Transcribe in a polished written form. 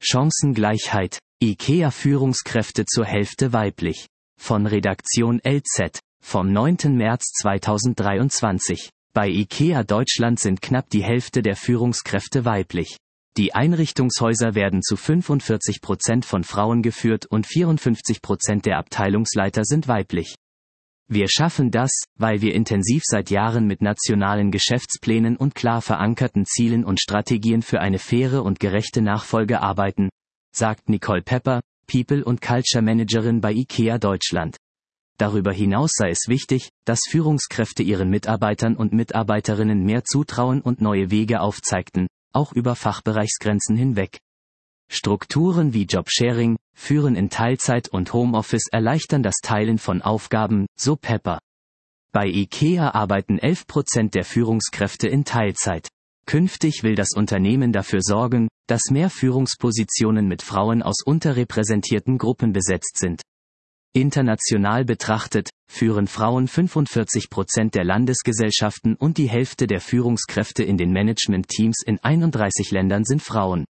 Chancengleichheit, IKEA-Führungskräfte zur Hälfte weiblich. Von Redaktion LZ, vom 9. März 2023. Bei IKEA Deutschland sind knapp die Hälfte der Führungskräfte weiblich. Die Einrichtungshäuser werden zu 45% von Frauen geführt und 54% der Abteilungsleiter sind weiblich. Wir schaffen das, weil wir intensiv seit Jahren mit nationalen Geschäftsplänen und klar verankerten Zielen und Strategien für eine faire und gerechte Nachfolge arbeiten, sagt Nicole Pepper, People und Culture Managerin bei IKEA Deutschland. Darüber hinaus sei es wichtig, dass Führungskräfte ihren Mitarbeitern und Mitarbeiterinnen mehr zutrauen und neue Wege aufzeigten, auch über Fachbereichsgrenzen hinweg. Strukturen wie Jobsharing, Führen in Teilzeit und Homeoffice erleichtern das Teilen von Aufgaben, so Pepper. Bei IKEA arbeiten 11% der Führungskräfte in Teilzeit. Künftig will das Unternehmen dafür sorgen, dass mehr Führungspositionen mit Frauen aus unterrepräsentierten Gruppen besetzt sind. International betrachtet, führen Frauen 45% der Landesgesellschaften und die Hälfte der Führungskräfte in den Managementteams in 31 Ländern sind Frauen.